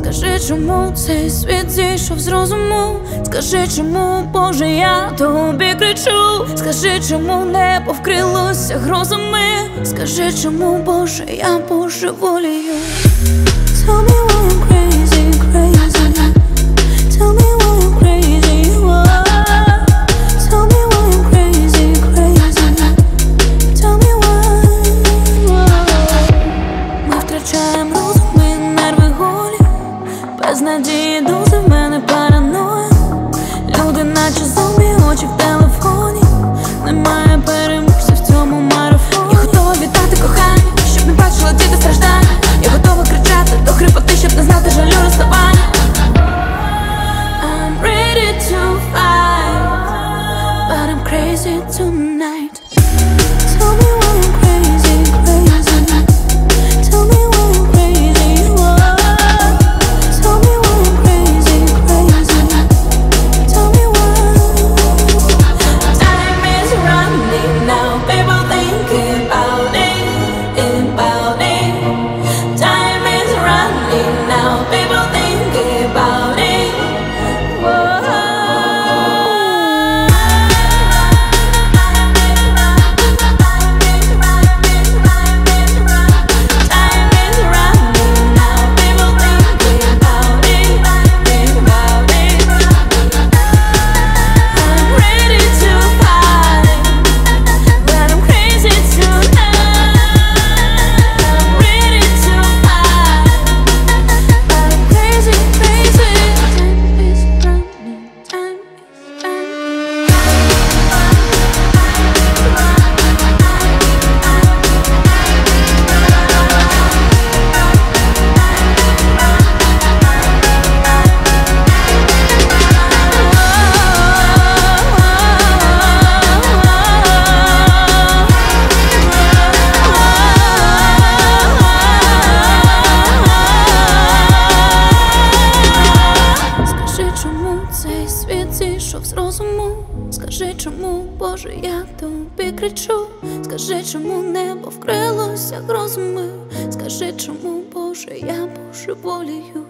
Скажи, чому цей світ зійшов з розуму? Скажи, чому, Боже, я тобі кричу? Скажи, чому небо вкрилося грозами? Скажи, чому, Боже, я божеволію? Tell me why I'm crazy, crazy. Tell me why I'm crazy, why? Tell me why I'm crazy, crazy. Tell me why. Ми втрачаємо розум, ми нерви голі. Без надії дози в мене параноя. Люди наче зомбі, очі в телефоні. Немає переможців в цьому марафоні. Я готова віддати кохання, щоб не бачила діти страждання. Я готова кричати до хрипоти, щоб не знати жалю розставання. I'm ready to fight, but I'm crazy tonight. Tell me why I'm crazy, crazy. Tell me why I'm crazy, why? Tell me why I'm crazy, crazy. Tell me why. Time is running now, people thinking about it, about it. Time is running now, people thinking about it. Whoa. Time is running now, people thinking about it, about it. I'm ready to fight, but I'm crazy tonight. I'm ready to fight, but I'm crazy, crazy. Time is running, time is running. Скажи, чому цей світ зійшов з розуму? Скажи, чому, Боже, я тобі кричу? Скажи, чому небо вкрилося грозами? Скажи, чому, Боже, я божеволію?